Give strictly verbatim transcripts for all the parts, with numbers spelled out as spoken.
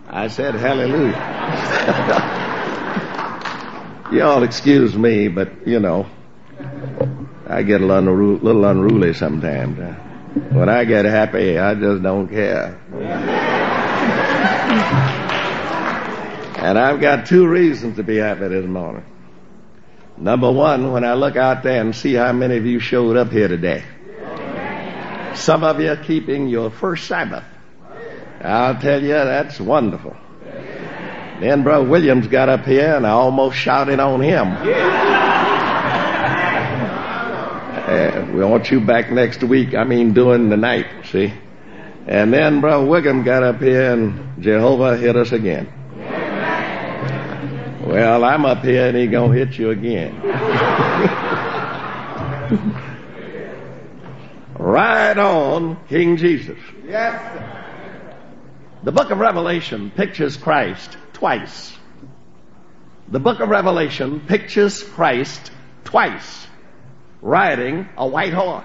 I said hallelujah. You all excuse me, but, you know, I get a little, unru- little unruly sometimes. When I get happy, I just don't care. And I've got two reasons to be happy this morning. Number one, when I look out there and see how many of you showed up here today. Some of you are keeping your first Sabbath. I'll tell you, that's wonderful. Then Brother Williams got up here and I almost shouted on him. Uh, we want you back next week, I mean during the night, see? And then Brother Wiggum got up here and Jehovah hit us again. Well, I'm up here and he gonna hit you again. Right on, King Jesus. Yes. The book of Revelation pictures Christ twice. The book of Revelation pictures Christ twice, riding a white horse.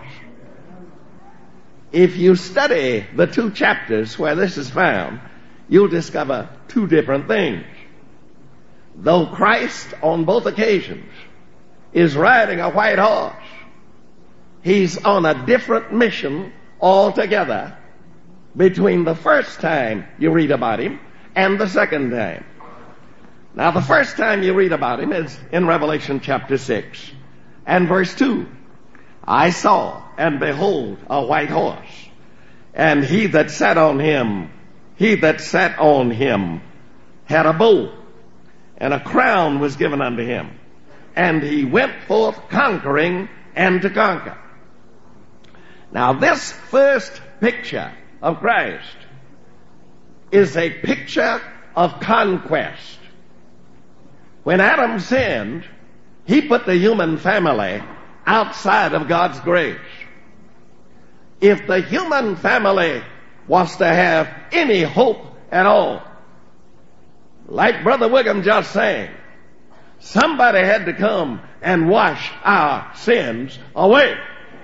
If you study the two chapters where this is found, you'll discover two different things. Though Christ, on both occasions, is riding a white horse, he's on a different mission altogether between the first time you read about him and the second time. Now, the first time you read about him is in Revelation chapter six and verse two. I saw, and behold, a white horse, and he that sat on him, he that sat on him had a bow, and a crown was given unto him, and he went forth conquering and to conquer. Now, this first picture of Christ is a picture of conquest. When Adam sinned, he put the human family outside of God's grace. If the human family was to have any hope at all, like Brother Wiggum just sang, somebody had to come and wash our sins away.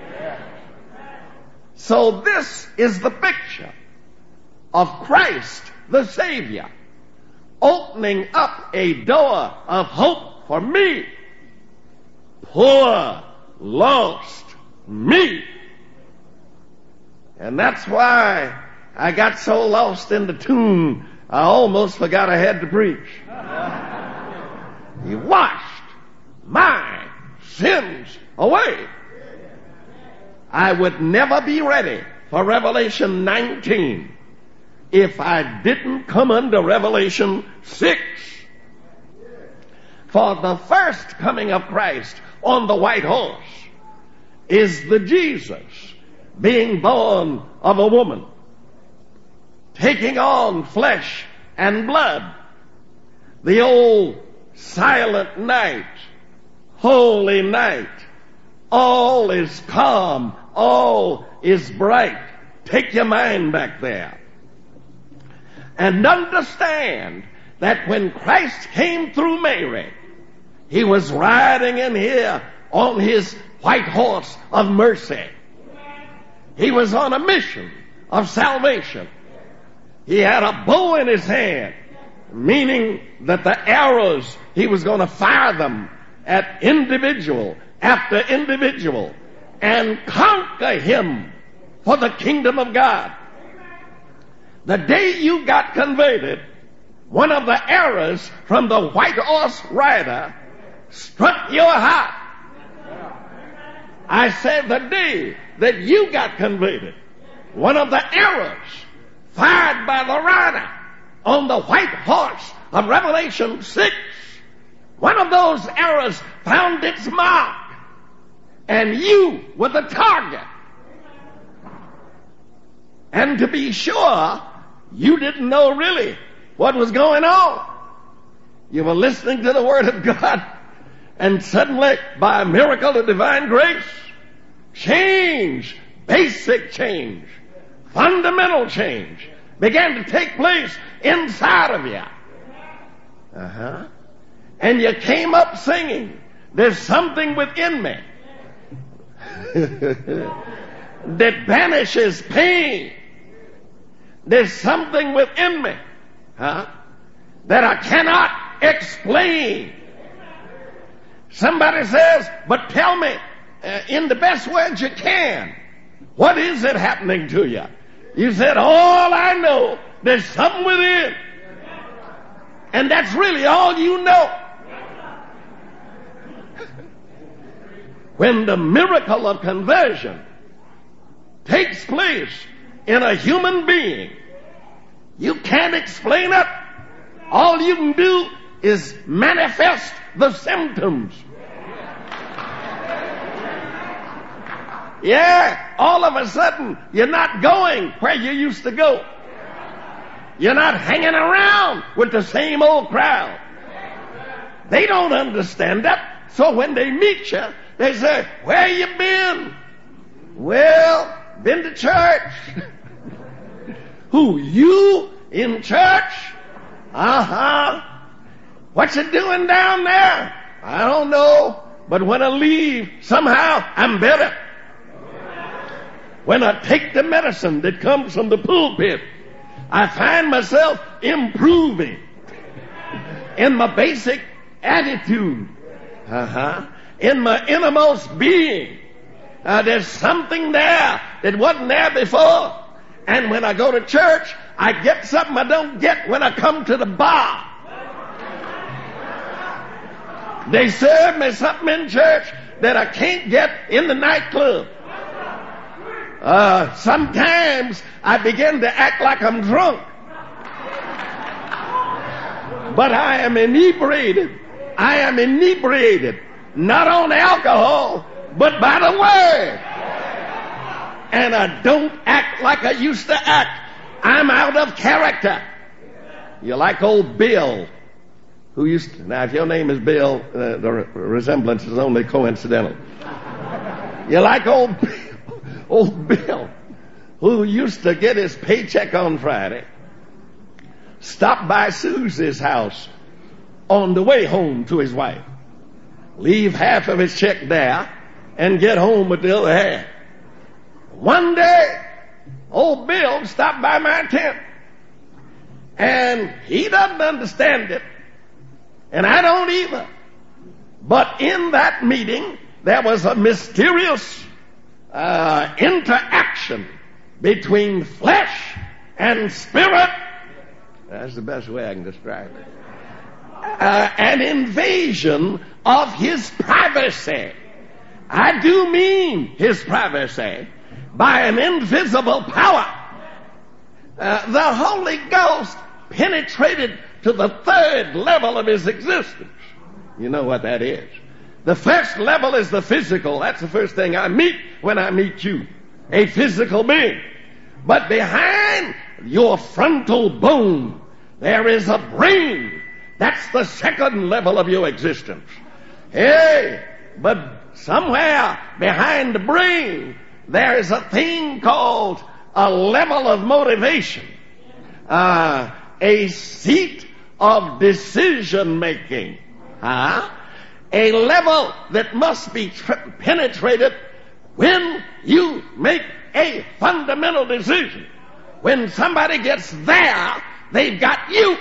So this is the picture of Christ the Savior opening up a door of hope for me, poor, lost me. And that's why I got so lost in the tune, I almost forgot I had to preach. He washed my sins away. I would never be ready for Revelation nineteen if I didn't come under Revelation six. For the first coming of Christ on the white horse is the Jesus being born of a woman, taking on flesh and blood. The old silent night, holy night, all is calm, all is bright. Take your mind back there. And understand that when Christ came through Mary, he was riding in here on his white horse of mercy. He was on a mission of salvation. He had a bow in his hand, meaning that the arrows, he was going to fire them at individual after individual and conquer him for the kingdom of God. The day you got converted, one of the arrows from the white horse rider struck your heart. I said the day that you got converted, one of the arrows fired by the rider on the white horse of Revelation six, one of those arrows found its mark, and you were the target. And to be sure, you didn't know really what was going on. You were listening to the Word of God, and suddenly, by a miracle of divine grace, change, basic change, fundamental change began to take place inside of you. Uh-huh. And you came up singing, there's something within me that banishes pain. There's something within me huh? That I cannot explain. Somebody says, but tell me uh, in the best words you can, what is it happening to you? You said, all I know, there's something within. And that's really all you know. When the miracle of conversion takes place in a human being, you can't explain it. All you can do is manifest the symptoms. Yeah, all of a sudden, you're not going where you used to go. You're not hanging around with the same old crowd. They don't understand that. So when they meet you, they say, where you been? Well, been to church. Who, you in church? Uh-huh. What you doing down there? I don't know. But when I leave, somehow I'm better. When I take the medicine that comes from the pulpit, I find myself improving in my basic attitude. Uh-huh. In my innermost being. Uh, there's something there that wasn't there before. And when I go to church, I get something I don't get when I come to the bar. They serve me something in church that I can't get in the nightclub. Uh, sometimes I begin to act like I'm drunk. But I am inebriated. I am inebriated. Not on alcohol, but by the word. And I don't act like I used to act. I'm out of character. You like old Bill, who used to, now if your name is Bill, uh, the re- resemblance is only coincidental. You like old Bill, old Bill, who used to get his paycheck on Friday, stop by Susie's house on the way home to his wife, leave half of his check there, and get home with the other half. One day, old Bill stopped by my tent, and he doesn't understand it, and I don't either. But in that meeting, there was a mysterious uh, interaction between flesh and spirit. That's the best way I can describe it. Uh, an invasion of his privacy. I do mean his privacy. By an invisible power. Uh, the Holy Ghost penetrated to the third level of his existence. You know what that is. The first level is the physical. That's the first thing I meet when I meet you. A physical being. But behind your frontal bone, there is a brain. That's the second level of your existence. Hey, but somewhere behind the brain, there is a thing called a level of motivation, uh, a seat of decision making, huh? A level that must be tr- penetrated when you make a fundamental decision. When somebody gets there, they've got you.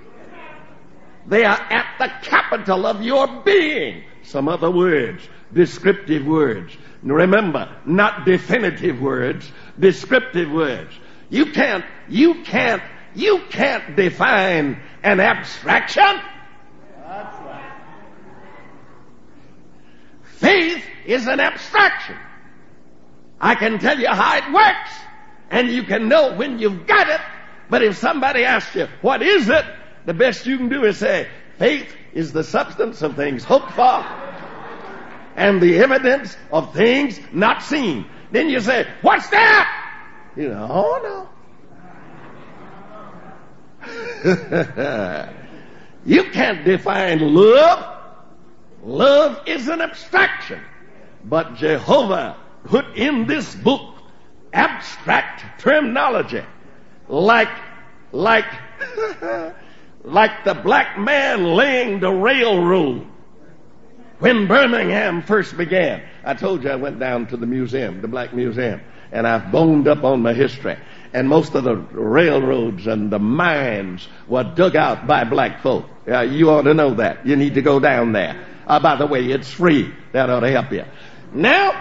They are at the capital of your being. Some other words, descriptive words. Remember, not definitive words, descriptive words. You can't, you can't, you can't define an abstraction. That's right. Faith is an abstraction. I can tell you how it works, and you can know when you've got it, but if somebody asks you, what is it? The best you can do is say, faith is the substance of things hoped for, and the evidence of things not seen. Then you say, what's that? You know, oh no. You can't define love. Love is an abstraction. But Jehovah put in this book abstract terminology like, like, like the black man laying the railroad. When Birmingham first began, I told you I went down to the museum, the Black Museum, and I've boned up on my history. and most of the railroads and the mines were dug out by black folk. Uh, you ought to know that. You need to go down there. Uh, by the way, it's free. That ought to help you. Now,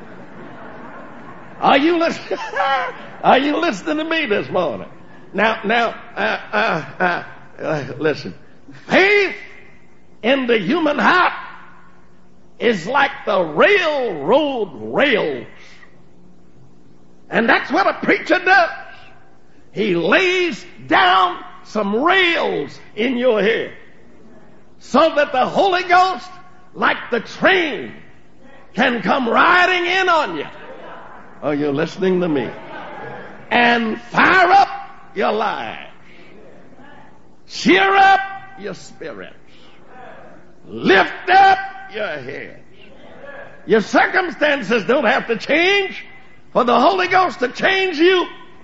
are you listening? Are you listening to me this morning? Now, now, uh, uh, uh, uh, listen. Faith in the human heart is like the railroad rails. And that's what a preacher does. He lays down some rails in your head so that the Holy Ghost, like the train, can come riding in on you. Are you listening to me? And fire up your lives. Cheer up your spirits. Lift up your heads. Your circumstances don't have to change for the Holy Ghost to change you.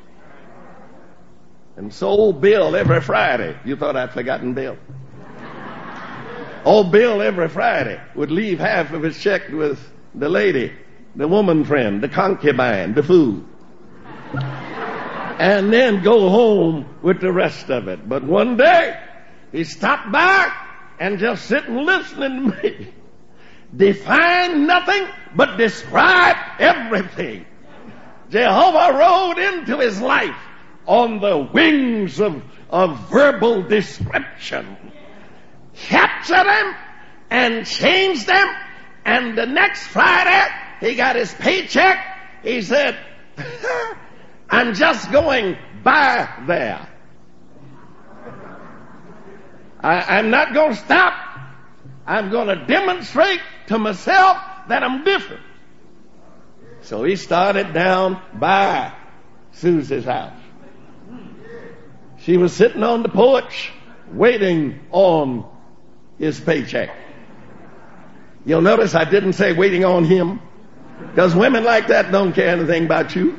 And so old Bill every Friday, you thought I'd forgotten Bill? Old Bill every Friday would leave half of his check with the lady, the woman friend, the concubine, the food, and then go home with the rest of it. But one day, he stopped by and just sitting listening to me. Define nothing, but describe everything. Jehovah rode into his life on the wings of, of verbal description, captured him and changed him, and the next Friday he got his paycheck. He said, I'm just going by there. I, I'm not going to stop. I'm going to demonstrate to myself that I'm different. So he started down by Susie's house. She was sitting on the porch waiting on his paycheck. You'll notice I didn't say waiting on him, because women like that don't care anything about you.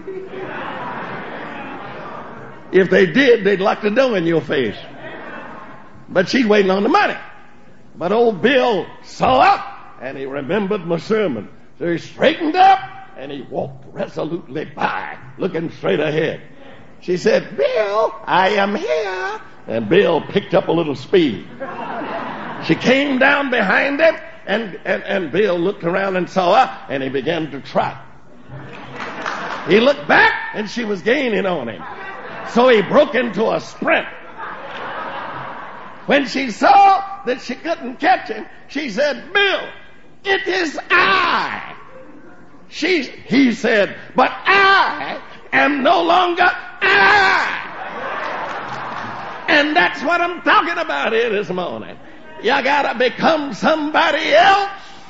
If they did, they'd lock the door in your face. But she's waiting on the money. But old Bill saw up and he remembered my sermon. So he straightened up and he walked resolutely by, looking straight ahead. She said, Bill, I am here. And Bill picked up a little speed. She came down behind him, and, and, and Bill looked around and saw her, and he began to trot. He looked back, and she was gaining on him. So he broke into a sprint. When she saw that she couldn't catch him, she said, Bill, it is I. She, he said, but I am no longer I. And that's what I'm talking about here this morning. You gotta become somebody else.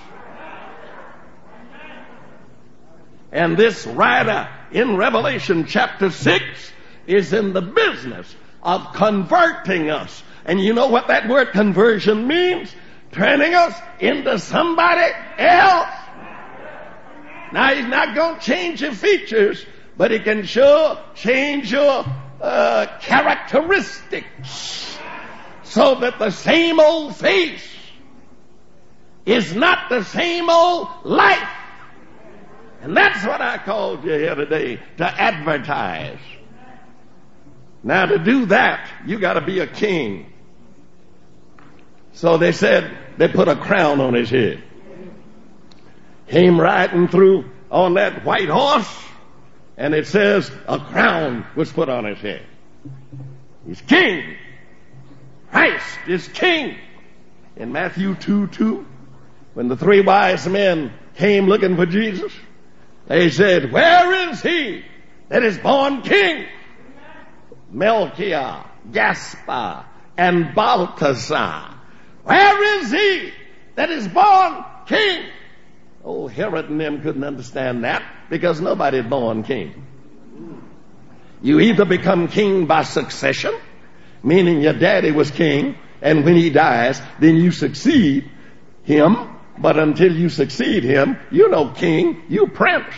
And this writer in Revelation chapter six is in the business of converting us. And you know what that word conversion means? Turning us into somebody else. Now, he's not going to change your features, but he can sure change your uh, characteristics so that the same old face is not the same old life. And that's what I called you here today, to advertise. Now, to do that, you got to be a king. So they said they put a crown on his head. Came riding through on that white horse, and it says a crown was put on his head. He's king. Christ is king. In Matthew two two, when the three wise men came looking for Jesus, they said, where is he that is born king? Melchior, Gaspar, and Balthazar. Where is he that is born king? Oh, Herod and them couldn't understand that, because nobody is born king. You either become king by succession, meaning your daddy was king, and when he dies, then you succeed him. But until you succeed him, you're no king, you prince.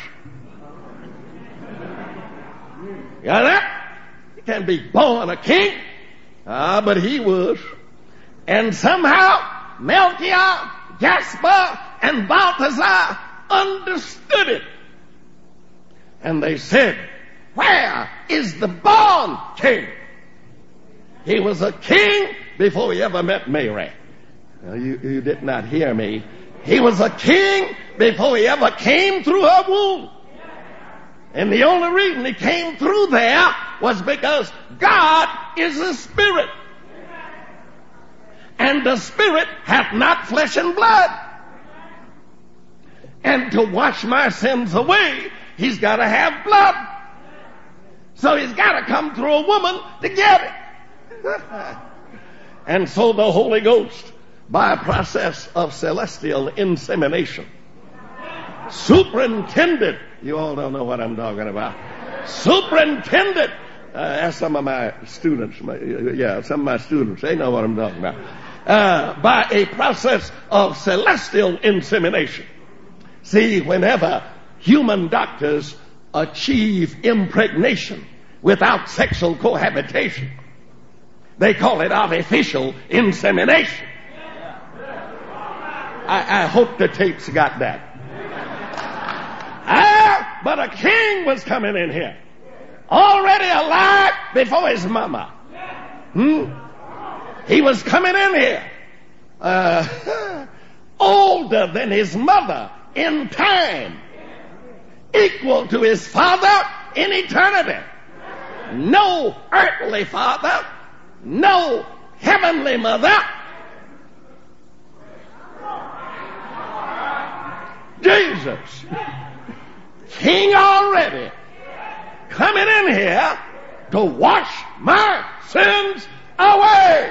Got that? You can't be born a king. Ah, but he was. And somehow, Melchior, Gaspar, and Balthazar understood it. And they said, where is the born king? He was a king before he ever met Mary. Now, you, you did not hear me. He was a king before he ever came through her womb. And the only reason he came through there was because God is a spirit. And the spirit hath not flesh and blood. And to wash my sins away, he's got to have blood. So he's got to come through a woman to get it. And so the Holy Ghost, by a process of celestial insemination, superintended, you all don't know what I'm talking about, superintended, uh, ask some of my students, my, yeah, some of my students, they know what I'm talking about, uh, by a process of celestial insemination. See, whenever human doctors achieve impregnation without sexual cohabitation, they call it artificial insemination. I, I hope the tapes got that. Ah, but a king was coming in here, already alive before his mama. Hmm? He was coming in here, uh, older than his mother in time, equal to his father in eternity. No earthly father, no heavenly mother. Jesus, king already, coming in here to wash my sins away.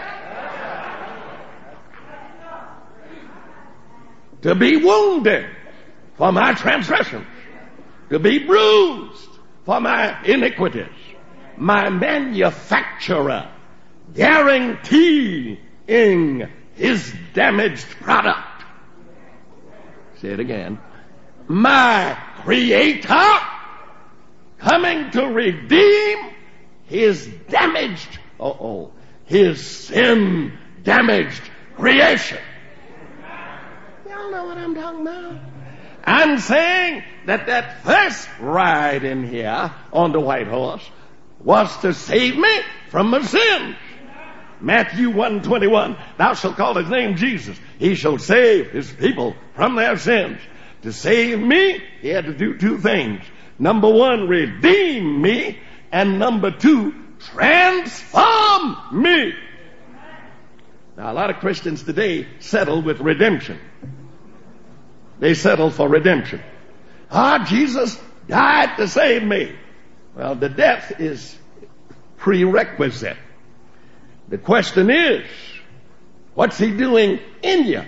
To be wounded for my transgressions, to be bruised for my iniquities, my manufacturer guaranteeing his damaged product. Say it again. My creator coming to redeem his damaged, uh-oh, his sin damaged creation. Y'all know what I'm talking about? I'm saying that that first ride in here on the white horse was to save me from my sins. Matthew one twenty-one, thou shalt call his name Jesus. He shall save his people from their sins. To save me, he had to do two things. Number one, redeem me. And number two, transform me. Now, a lot of Christians today settle with redemption. They settle for redemption. Ah, Jesus died to save me. Well, the death is prerequisite. The question is, what's he doing in you?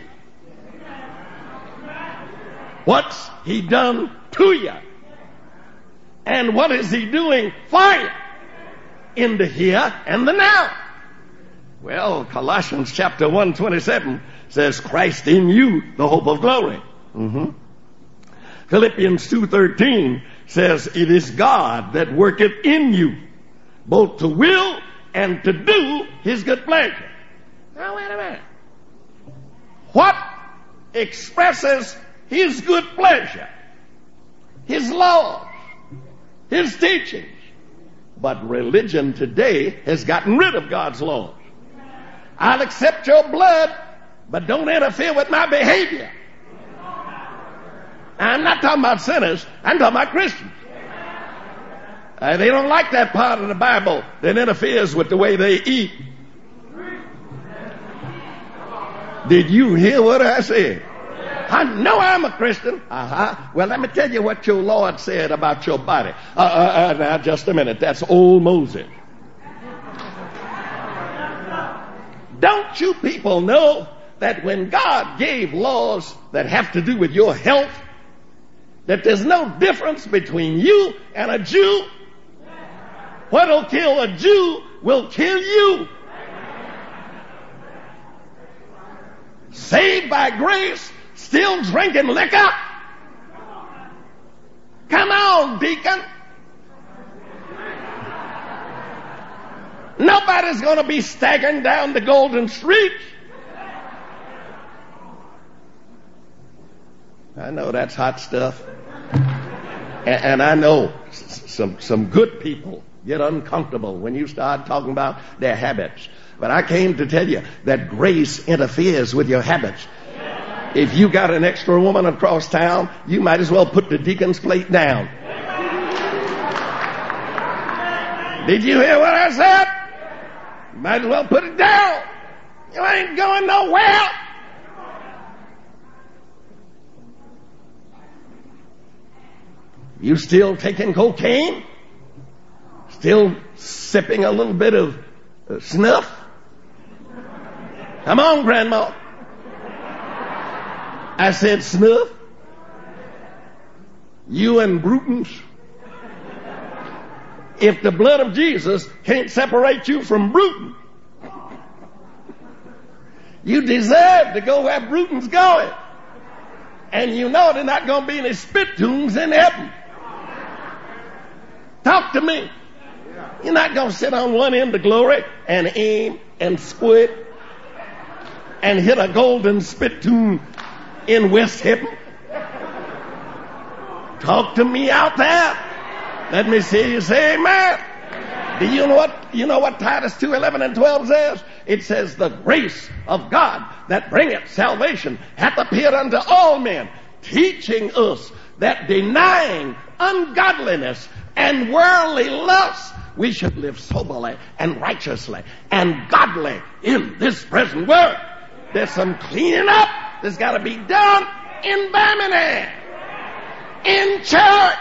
What's he done to you? And what is he doing for you in the here and the now? Well, Colossians chapter one twenty-seven says, Christ in you, the hope of glory. Mm-hmm. Philippians two thirteen says, it is God that worketh in you, both to will and to do his good pleasure. Now, wait a minute. What expresses his good pleasure? His laws, his teachings. But religion today has gotten rid of God's laws. I'll accept your blood, but don't interfere with my behavior. Now, I'm not talking about sinners. I'm talking about Christians. Uh, they don't like that part of the Bible that interferes with the way they eat. Did you hear what I said? I know I'm a Christian. Uh-huh. Well, let me tell you what your Lord said about your body. Uh, uh, uh, now, just a minute. That's old Moses. Don't you people know that when God gave laws that have to do with your health, that there's no difference between you and a Jew? What'll kill a Jew will kill you. Saved by grace, still drinking liquor? Come on, deacon. Nobody's going to be staggering down the golden street. I know that's hot stuff. And, and I know some, some good people get uncomfortable when you start talking about their habits. But I came to tell you that grace interferes with your habits. If you got an extra woman across town, you might as well put the deacon's plate down. Did you hear what I said? Might as well put it down. You ain't going nowhere. You still taking cocaine? Still sipping a little bit of uh, snuff? Come on, Grandma. I said snuff. You and Brutons. If the blood of Jesus can't separate you from Bruton, you deserve to go where Bruton's going. And you know there's not going to be any spittoons in heaven. Talk to me. You're not going to sit on one end of glory and aim and squid and hit a golden spittoon in West Heaven. Talk to me out there. Let me see you say amen. Do you know what, you know what Titus two eleven and twelve says? It says, the grace of God that bringeth salvation hath appeared unto all men, teaching us that denying ungodliness and worldly lust, we should live soberly and righteously and godly in this present world. There's some cleaning up that's got to be done in Birmingham, in church.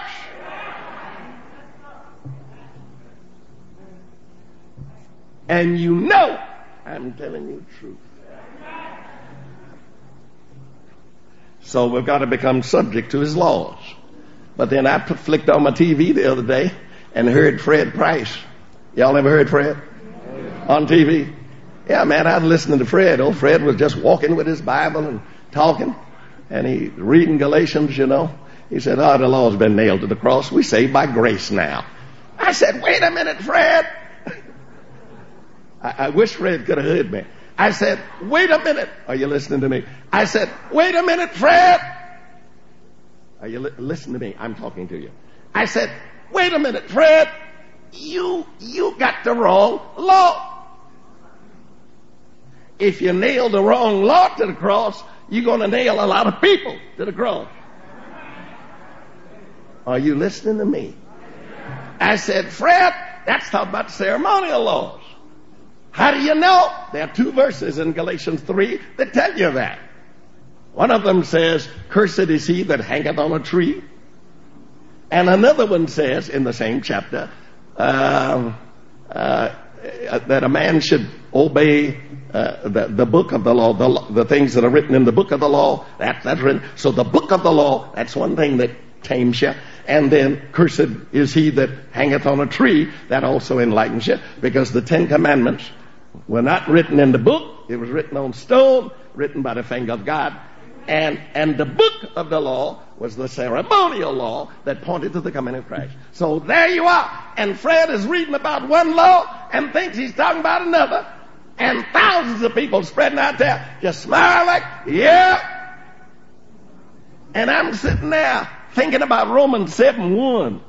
And you know I'm telling you the truth. So we've got to become subject to his laws. But then I flicked on my T V the other day and heard Fred Price. Y'all ever heard Fred? On T V? Yeah, man, I was listening to Fred. Oh, Fred was just walking with his Bible and talking. And he reading Galatians, you know. He said, oh, the law's been nailed to the cross. We saved by grace now. I said, wait a minute, Fred. I, I wish Fred could have heard me. I said, wait a minute. Are you listening to me? I said, wait a minute, Fred. Are you li- listen to me? I'm talking to you. I said, wait a minute, Fred. You, you got the wrong law. If you nail the wrong law to the cross, you're going to nail a lot of people to the cross. Are you listening to me? I said, Fred, that's talking about ceremonial laws. How do you know? There are two verses in Galatians three that tell you that. One of them says, cursed is he that hangeth on a tree. And another one says, in the same chapter, uh, uh, that a man should obey uh, the, the book of the law, the, the things that are written in the book of the law. That, that's written. So the book of the law, that's one thing that tames you. And then, cursed is he that hangeth on a tree. That also enlightens you, because the Ten Commandments were not written in the book. It was written on stone, written by the finger of God. And, and the book of the law was the ceremonial law that pointed to the coming of Christ. So there you are. And Fred is reading about one law and thinks he's talking about another. And thousands of people spreading out there just smile like, yeah. And I'm sitting there thinking about Romans seven one.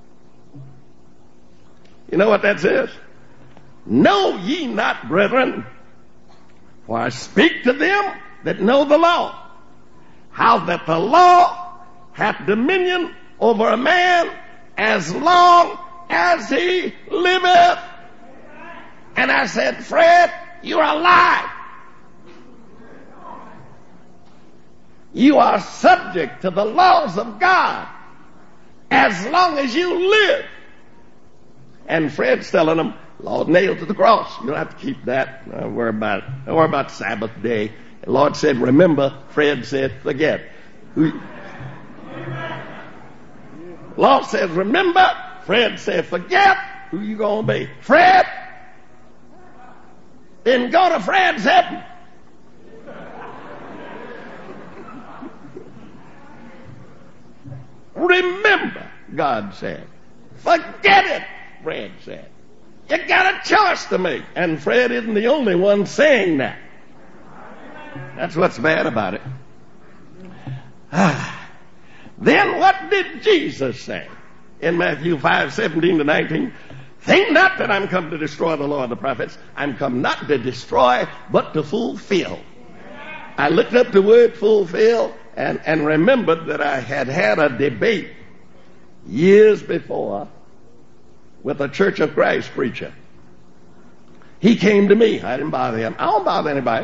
You know what that says? Know ye not, brethren, for I speak to them that know the law, how that the law hath dominion over a man as long as he liveth. And I said, Fred, you're alive. You are subject to the laws of God as long as you live. And Fred's telling them, Lord nailed to the cross. You don't have to keep that. Don't worry about it. Don't worry about Sabbath day. The Lord said, remember. Fred said, forget. Who... Lord says, remember. Fred said, forget. Who you gonna be? Fred? Then go to Fred's heaven. Remember, God said. Forget it, Fred said. You got a choice to make. And Fred isn't the only one saying that. That's what's bad about it. Ah, Then what did Jesus say in Matthew five, seventeen to nineteen? Think not that I'm come to destroy the law of the prophets. I'm come not to destroy, but to fulfill. I looked up the word fulfill and, and remembered that I had had a debate years before with a Church of Christ preacher. He came to me. I didn't bother him. I don't bother anybody.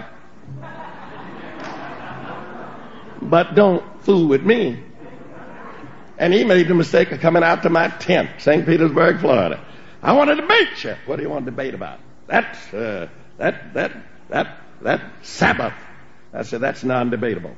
But don't fool with me. And he made the mistake of coming out to my tent, Saint Petersburg, Florida. I want to debate you. What do you want to debate about? That's, uh, that, that, that, that Sabbath. I said, that's non-debatable.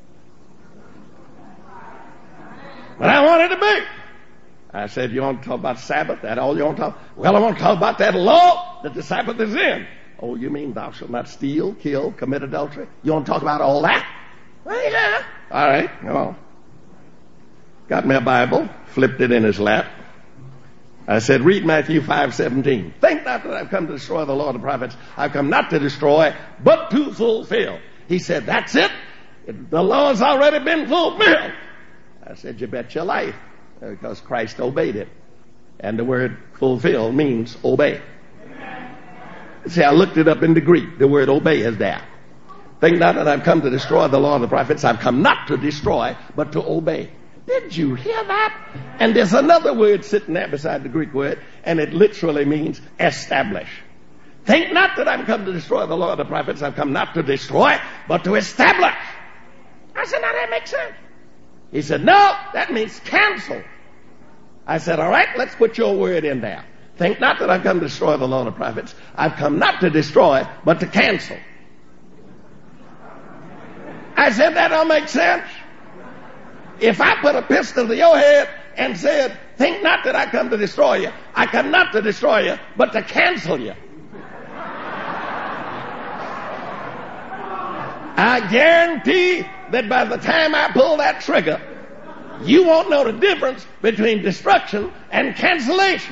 But I want to debate. I said, you want to talk about Sabbath? That all you want to talk? Well, I want to talk about that law that the Sabbath is in. Oh, you mean thou shalt not steal, kill, commit adultery? You want to talk about all that? Well, yeah. All right, come on. Got me a Bible, flipped it in his lap. I said, read Matthew five seventeen. Think not that I've come to destroy the law of the prophets. I've come not to destroy, but to fulfill. He said, that's it. The law has already been fulfilled. I said, you bet your life, because Christ obeyed it. And the word fulfill means obey. See, I looked it up in the Greek. The word obey is there. Think not that I've come to destroy the law of the prophets. I've come not to destroy, but to obey. Did you hear that? And there's another word sitting there beside the Greek word, and it literally means establish. Think not that I've come to destroy the law of the prophets. I've come not to destroy, but to establish. I said, now that makes sense. He said, no, that means cancel. I said, all right, let's put your word in there. Think not that I've come to destroy the law of the prophets. I've come not to destroy, but to cancel. I said, that don't make sense. If I put a pistol to your head and said, think not that I come to destroy you, I come not to destroy you, but to cancel you. I guarantee that by the time I pull that trigger, you won't know the difference between destruction and cancellation.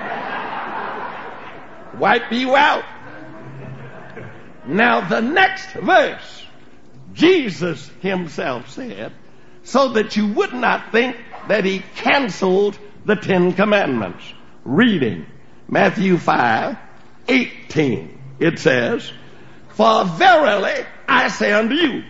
Wipe you out. Now the next verse, Jesus himself said, so that you would not think that he canceled the Ten Commandments. Reading Matthew five eighteen, it says, for verily I say unto you,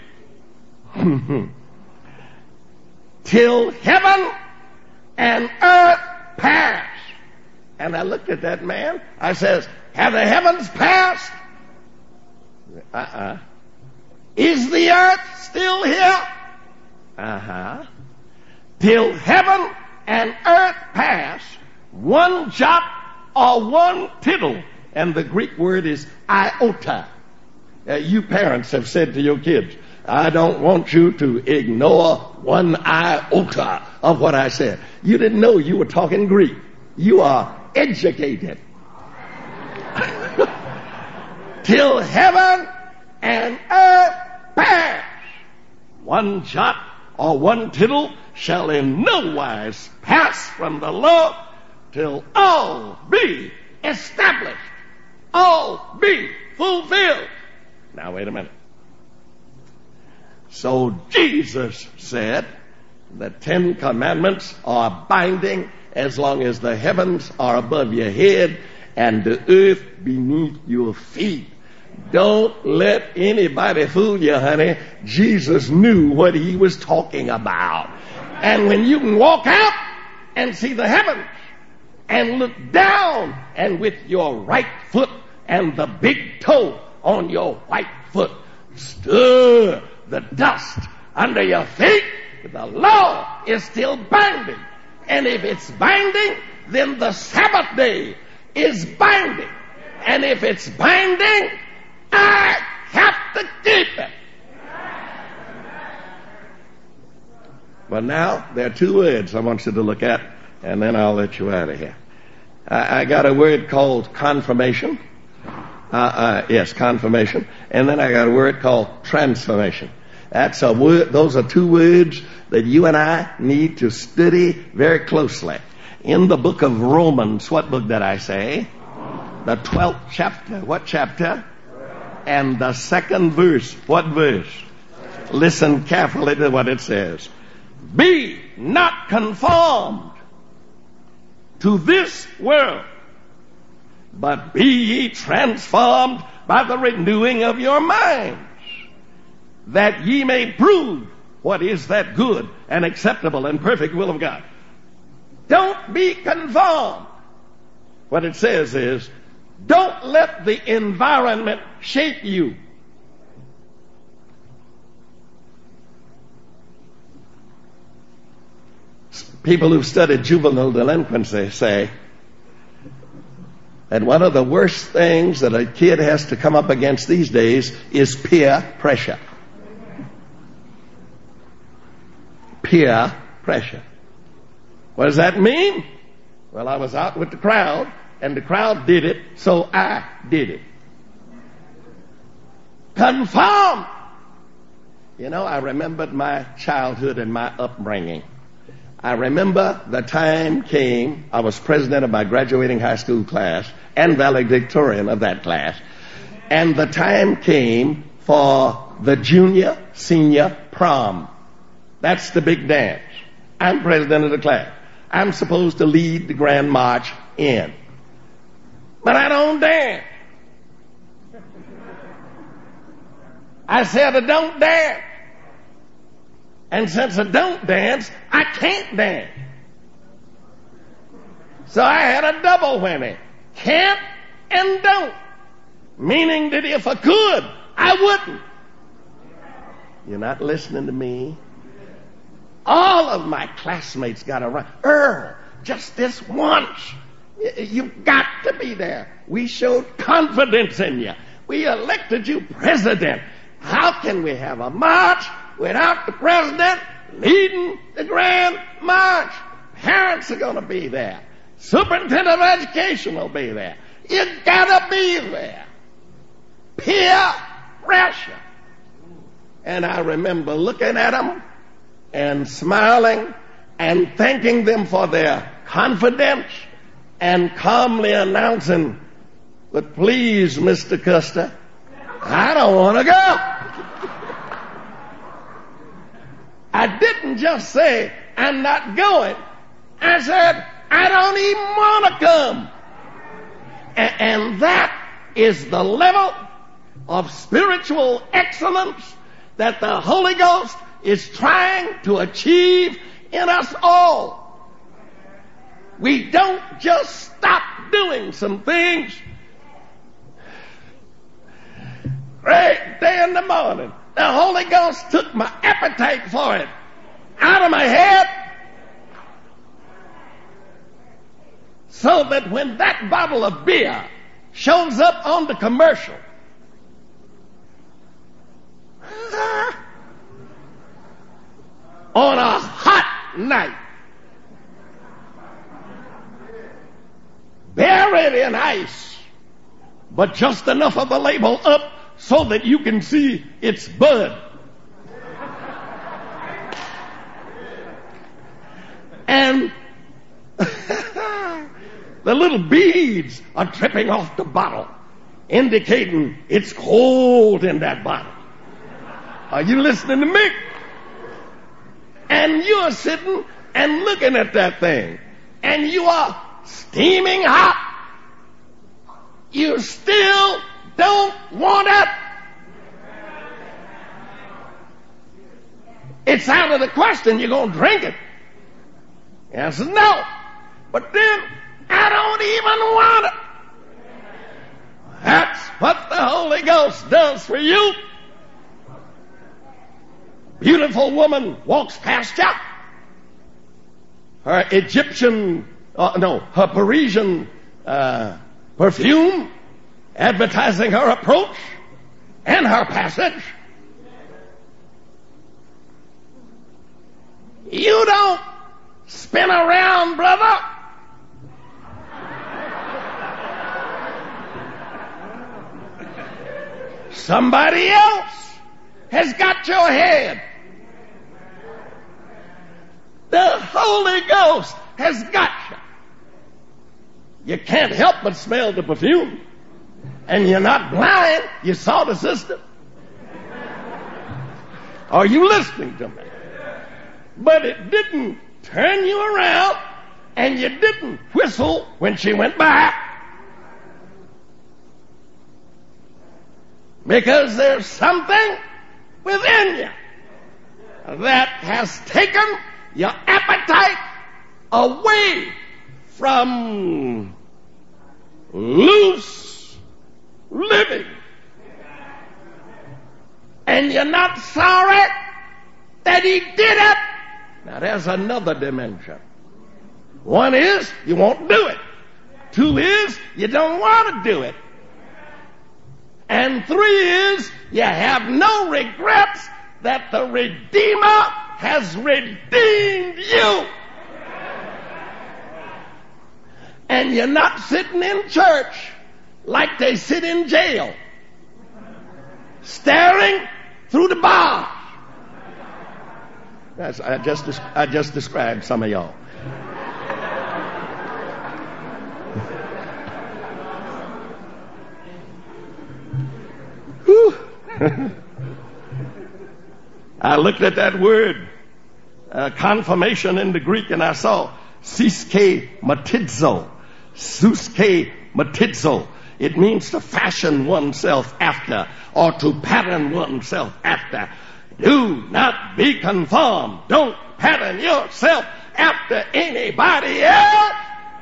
till heaven and earth pass. And I looked at that man. I says, have the heavens passed? Uh-uh. Is the earth still here? Uh-huh. Till heaven and earth pass, one jot or one tittle. And the Greek word is iota. Uh, you parents have said to your kids, I don't want you to ignore one iota of what I said. You didn't know you were talking Greek. You are educated. Till heaven and earth pass, one jot or one tittle shall in no wise pass from the law till all be established, all be fulfilled. Now wait a minute. So Jesus said the Ten Commandments are binding as long as the heavens are above your head and the earth beneath your feet. Don't let anybody fool you, honey. Jesus knew what he was talking about. And when you can walk out and see the heavens and look down and with your right foot and the big toe on your white foot stir the dust under your feet, the law is still binding. And if it's binding, then the Sabbath day is binding. And if it's binding, I have to keep it. But now, there are two words I want you to look at, and then I'll let you out of here. I, I got a word called confirmation. Uh, uh, yes, confirmation. And then I got a word called transformation. That's a word, those are two words that you and I need to study very closely. In the book of Romans, what book did I say? The twelfth chapter. What chapter? And the second verse. What verse? Listen carefully to what it says. Be not conformed to this world, but be ye transformed by the renewing of your minds, that ye may prove what is that good and acceptable and perfect will of God. Don't be conformed. What it says is, don't let the environment shape you. People who've studied juvenile delinquency say that one of the worst things that a kid has to come up against these days is peer pressure. Peer pressure. What does that mean? Well, I was out with the crowd, and the crowd did it, so I did it. Conform. You know, I remembered my childhood and my upbringing. I remember the time came, I was president of my graduating high school class and valedictorian of that class, and the time came for the junior senior prom. That's the big dance. I'm president of the class. I'm supposed to lead the grand march in. But I don't dance. I said I don't dance. And since I don't dance, I can't dance. So I had a double whammy. Can't and don't. Meaning that if I could, I wouldn't. You're not listening to me. All of my classmates got around. Earl, just this once. You've got to be there. We showed confidence in you. We elected you president. How can we have a march without the president leading the grand march? Parents are going to be there. Superintendent of Education will be there. You got to be there. Peer pressure. And I remember looking at them and smiling and thanking them for their confidence and calmly announcing, but please, Mister Custer, I don't want to go. I didn't just say, I'm not going. I said, I don't even want to come. A- and that is the level of spiritual excellence that the Holy Ghost is trying to achieve in us all. We don't just stop doing some things. Great day in the morning, the Holy Ghost took my appetite for it out of my head, so that when that bottle of beer shows up on the commercial, on a hot night, buried in ice, but just enough of the label up so that you can see it's Bud. And the little beads are dripping off the bottle, indicating it's cold in that bottle. Are you listening to me? And you're sitting and looking at that thing, and you are steaming hot. You still don't want it. It's out of the question you're going to drink it. The answer is no. But then I don't even want it. That's what the Holy Ghost does for you. Beautiful woman walks past you. Her Egyptian, uh, no, her Parisian uh, perfume advertising her approach and her passage. You don't spin around, brother. Somebody else has got your head. The Holy Ghost has got you. You can't help but smell the perfume. And you're not blind. You saw the system. Are you listening to me? but it didn't turn you around, and you didn't whistle when she went by. Because there's something within you that has taken your appetite away from loose living. And you're not sorry that he did it. Now there's another dimension. One is you won't do it. Two is you don't want to do it. And three is you have no regrets that the Redeemer has redeemed you. And you're not sitting in church like they sit in jail, staring through the bars. That's, I just I just described some of y'all. I looked at that word, uh, confirmation in the Greek, and I saw siske matidzo. Suske matidzo. It means to fashion oneself after, or to pattern oneself after. Do not be conformed. Don't pattern yourself after anybody else.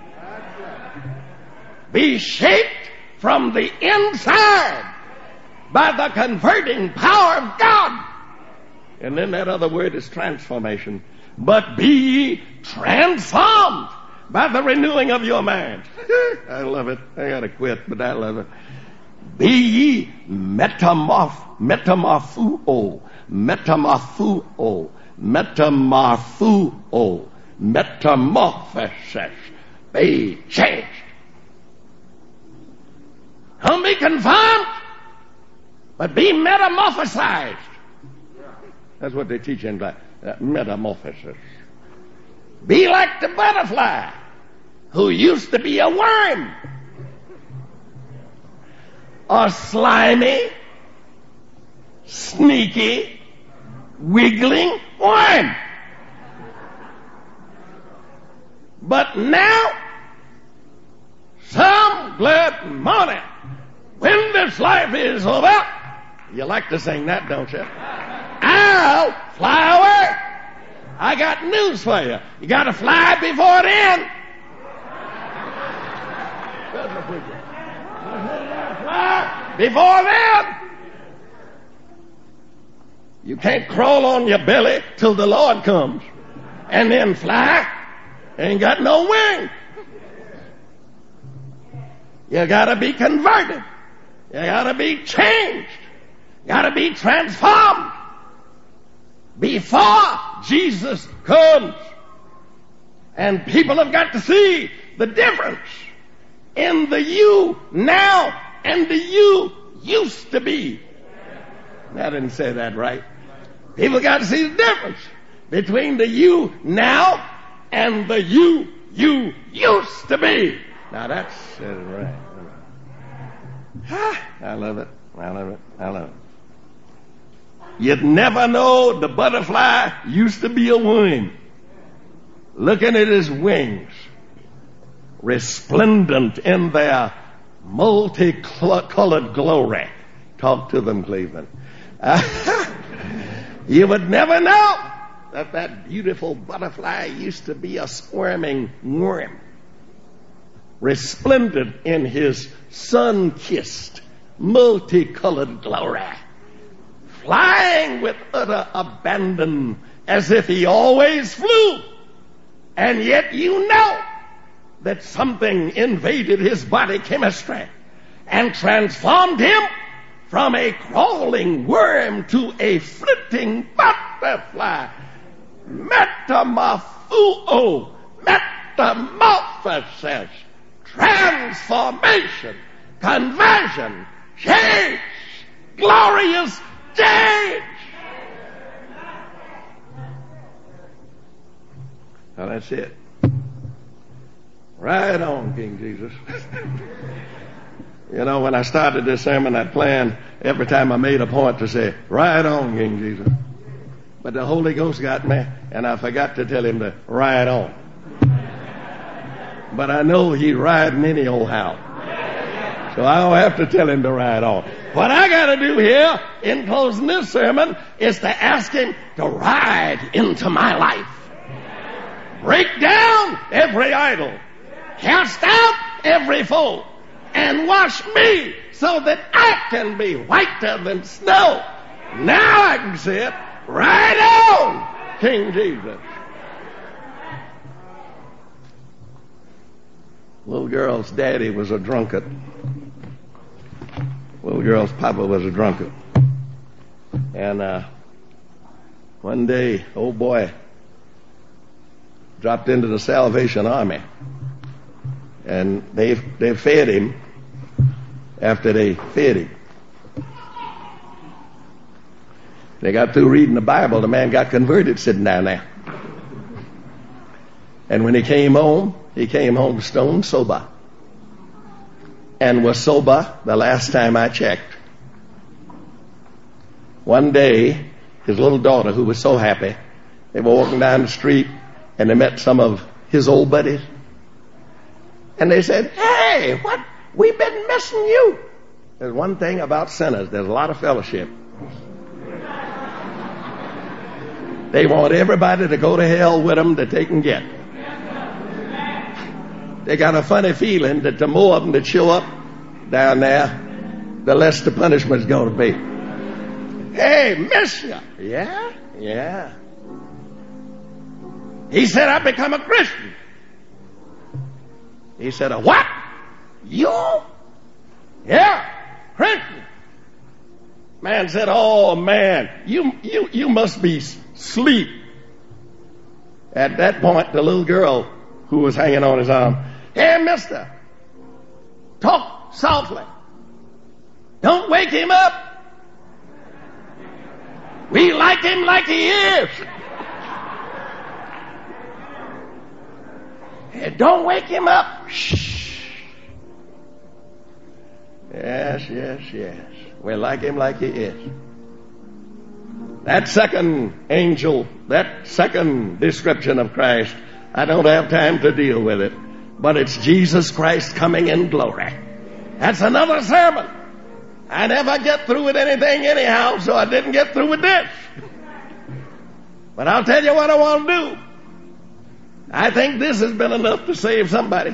Be shaped from the inside by the converting power of God. And then that other word is transformation. But be ye transformed by the renewing of your mind. I love it. I gotta quit, but I love it. Be ye metamorph, metamorphuo, metamorphuo, metamorphuo, metamorphosis. Be changed. Don't be conformed, but be metamorphosized. That's what they teach in class. Uh, metamorphosis. Be like the butterfly who used to be a worm. A slimy, sneaky, wiggling worm. But now, some glad morning, when this life is over, you like to sing that, don't you? I'll fly away. I got news for you. You got to fly before then. Fly before then. You can't crawl on your belly till the Lord comes and then fly. Ain't got no wing. You got to be converted. You got to be changed. You got to be transformed before Jesus comes. And people have got to see the difference in the you now and the you used to be. I didn't say that right. People got to see the difference between the you now and the you you used to be. Now that's uh, right. I love it. I love it. I love it. You'd never know the butterfly used to be a worm. Looking at his wings, resplendent in their multicolored glory. Talk to them, Cleveland. You would never know that that beautiful butterfly used to be a squirming worm, resplendent in his sun-kissed, multicolored glory, flying with utter abandon as if he always flew. And yet you know that something invaded his body chemistry and transformed him from a crawling worm to a flitting butterfly. Metamorphuo, metamorphosis, transformation, conversion, change, glorious change. Now that's it. Right on, King Jesus. You know, when I started this sermon, I planned every time I made a point to say, right on, King Jesus. But the Holy Ghost got me, and I forgot to tell him to ride on. But I know he's riding any old how. So I don't have to tell him to ride on. What I got to do here in closing this sermon is to ask him to ride into my life. Break down every idol. Cast out every foe. And wash me so that I can be whiter than snow. Now I can say it. Ride on, King Jesus. Little girl's daddy was a drunkard. Little girl's papa was a drunkard. And uh, one day, old boy dropped into the Salvation Army. And they they fed him after they fed him. They got through reading the Bible. The man got converted sitting down there. And when he came home, he came home stone sober. And was sober the last time I checked. One day, his little daughter, who was so happy, they were walking down the street and they met some of his old buddies. And they said, "Hey, what? We've been missing you." There's one thing about sinners. There's a lot of fellowship. They want everybody to go to hell with them that they can get. They got a funny feeling that the more of them that show up down there, the less the punishment's going to be. "Hey, miss ya." "Yeah, yeah." He said, "I've become a Christian." He said, "A what? You?" "Yeah, Christian." Man said, "Oh man, you you you must be asleep." At that point, the little girl who was hanging on his arm, "Hey, mister, talk softly. Don't wake him up. We like him like he is. Hey, don't wake him up." Shh. Yes, yes, yes. We like him like he is. That second angel, that second description of Christ, I don't have time to deal with it. But it's Jesus Christ coming in glory. That's another sermon. I never get through with anything anyhow, so I didn't get through with this. But I'll tell you what I want to do. I think this has been enough to save somebody.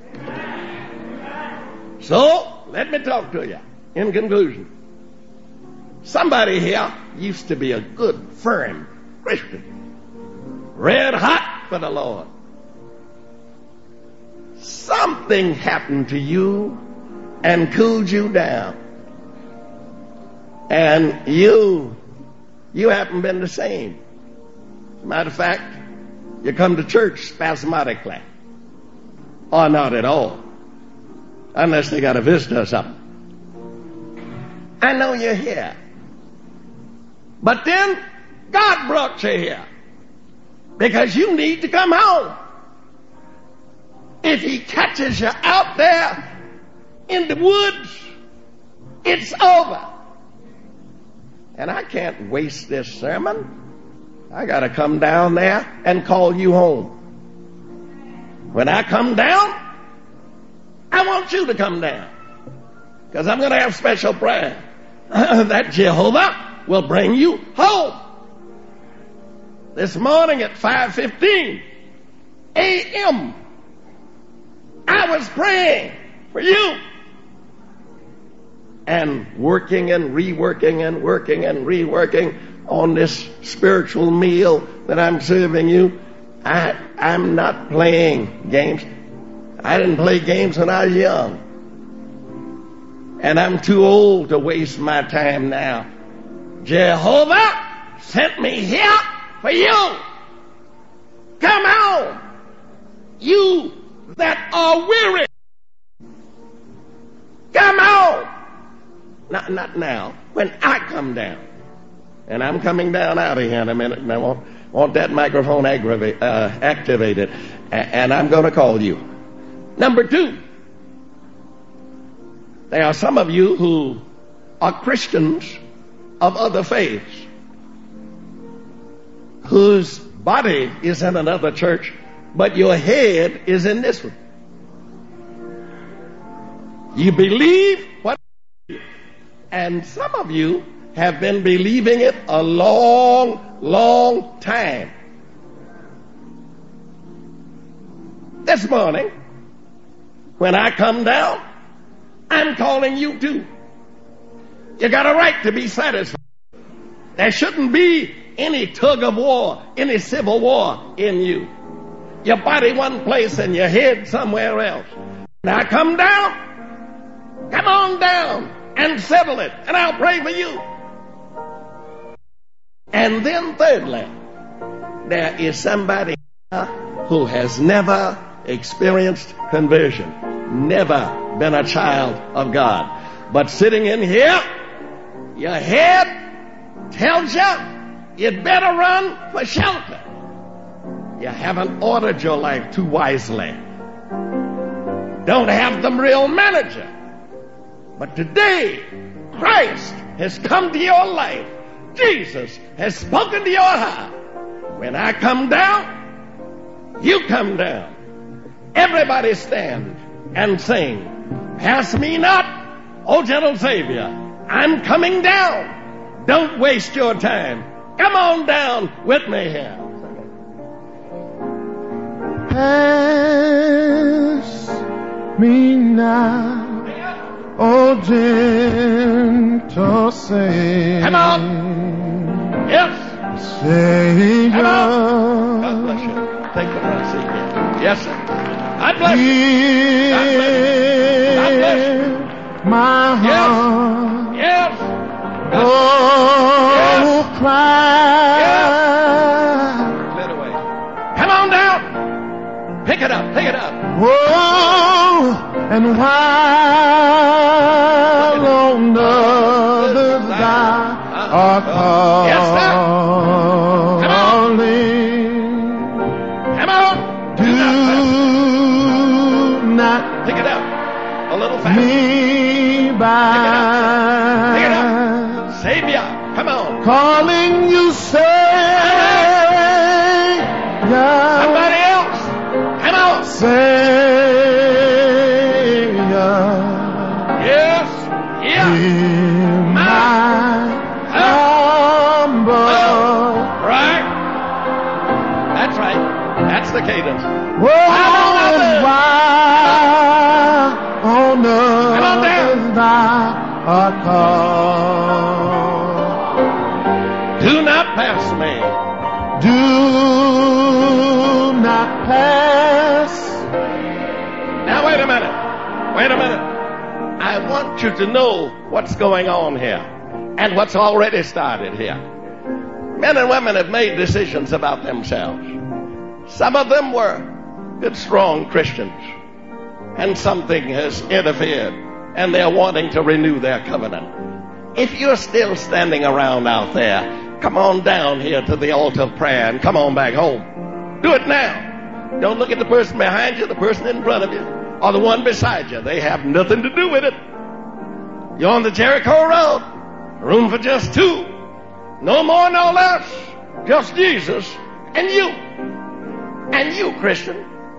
So, let me talk to you in conclusion. Somebody here used to be a good, firm Christian. Red hot for the Lord. Something happened to you and cooled you down. And you, you haven't been the same. As a matter of fact, you come to church spasmodically. Or not at all. Unless they got a visitor or something. I know you're here. But then, God brought you here. Because you need to come home. If He catches you out there in the woods, it's over. And I can't waste this sermon. I got to come down there and call you home. When I come down, I want you to come down. Because I'm going to have special prayer. That Jehovah will bring you home. This morning at five fifteen a.m. I was praying for you. And working and reworking and working and reworking on this spiritual meal that I'm serving you. I, I'm not playing games. I didn't play games when I was young. And I'm too old to waste my time now. Jehovah sent me here for you. Come on, you that are weary. Come on. Not, not now. When I come down. And I'm coming down out of here in a minute. And I want, want that microphone aggravate, uh, activated. A- and I'm going to call you. Number two. There are some of you who are Christians of other faiths. whose body is in another church, but your head is in this one. You believe what, and some of you have been believing it a long, long time. This morning, when I come down, I'm calling you too. You got a right to be satisfied. There shouldn't be any tug of war, any civil war in you. Your body one place and your head somewhere else. Now come down. Come on down and settle it, and I'll pray for you. And then thirdly, there is somebody who has never experienced conversion, never been a child of God. But sitting in here, your head tells you you'd better run for shelter. You haven't ordered your life too wisely. Don't have the real manager. But today, Christ has come to your life. Jesus has spoken to your heart. When I come down, you come down. Everybody stand and sing. Pass me not, O gentle Savior. I'm coming down. Don't waste your time. Come on down with me here. Pass me now, O gentle Savior. Come on. Yes. Savior. Come on. God bless you. Take the front seat here. Yes, sir. God bless you. God bless you. God bless you. My heart. Yes. Yes. Oh, Yes. cry. Clear the way. Come on down. Pick it up. Pick it up. Oh, and while on others thou art calling. Yes, sir. Come on. Come on. Do not Pick it up. A little faster. me by. Pick it up. Savior. Come on. Calling you Savior. Somebody else. Come on. Savior. Yes. Yeah. Hear my humble. Right. That's right. That's the cadence. Oh, and while on Come on earth thou art called. Do not pass me. Do not pass. Now wait a minute. Wait a minute. I want you to know what's going on here and what's already started here. Men and women have made decisions about themselves. Some of them were good, strong Christians, and something has interfered, and they're wanting to renew their covenant. If you're still standing around out there, come on down here to the altar of prayer and come on back home. Do it now. Don't look at the person behind you, the person in front of you, or the one beside you. They have nothing to do with it. You're on the Jericho Road, room for just two. No more, no less. Just Jesus and you. And you, Christian,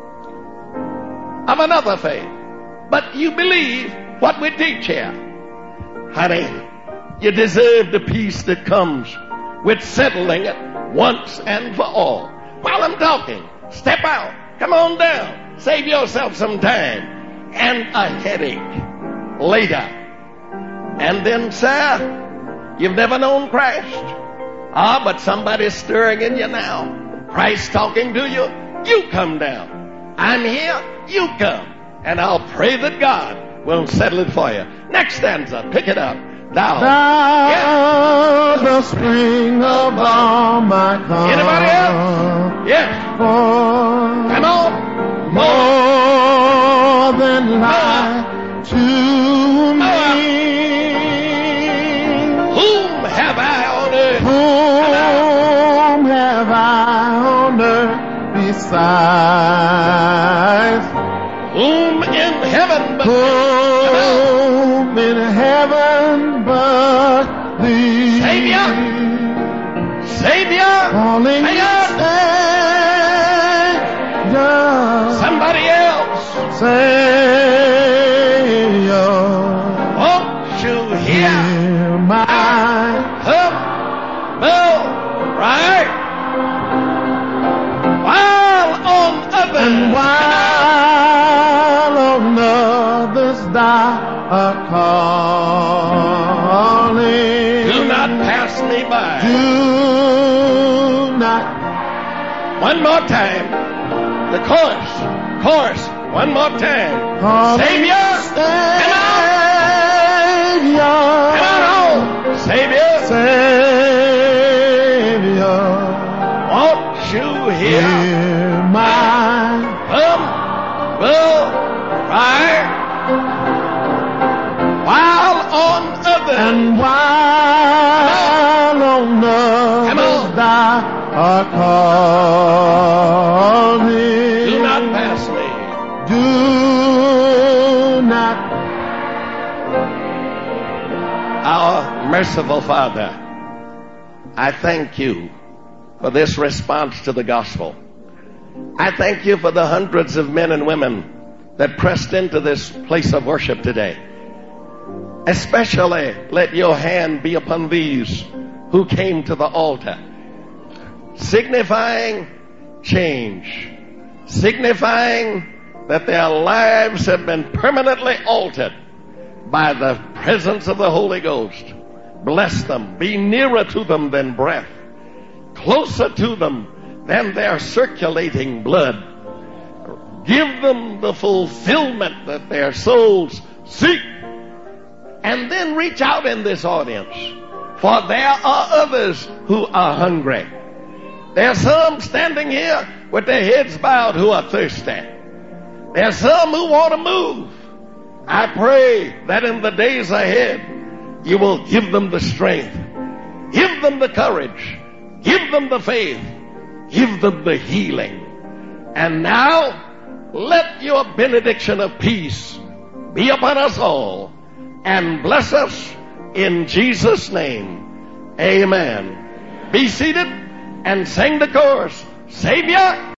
of another faith. But you believe what we teach here. Honey, you deserve the peace that comes with settling it once and for all. While I'm talking, step out. Come on down. Save yourself some time and a headache later. And then, sir, you've never known Christ. Ah, but somebody's stirring in you now. Christ talking to you. You come down. I'm here. You come. And I'll pray that God will settle it for you. Next stanza. Pick it up. Thou. Thou Yes. the spring of all my comfort. Anybody else? Yes. Come on. More than life to me. Whom have I on earth? Whom have I on earth besides? Whom in heaven but Whom in heaven but thee? Savior. Savior. Calling Hang you on. Savior. Somebody else. Savior. Won't you hear? Hear my Humble right while on others. and while on others thou art calling. Do not pass me by. Do not. One more time. The chorus. Chorus. One more time. Calling Savior. Come on. Savior. Come on home. Savior. Savior. Won't you hear? Hear my Humble cry while on others. and while on Come others on. thou art calling. Do not pass me. Do not. Our merciful Father, I thank you for this response to the gospel. I thank you for the hundreds of men and women that pressed into this place of worship today. Especially let your hand be upon these who came to the altar, signifying change, signifying that their lives have been permanently altered by the presence of the Holy Ghost. Bless them. Be nearer to them than breath, closer to them than their circulating blood. Give them the fulfillment that their souls seek. And then reach out in this audience, for there are others who are hungry. There are some standing here with their heads bowed who are thirsty. There are some who want to move. I pray that in the days ahead, you will give them the strength, give them the courage, give them the faith, give them the healing. And now, let your benediction of peace be upon us all and bless us in Jesus' name. Amen. Be seated and sing the chorus. Savior.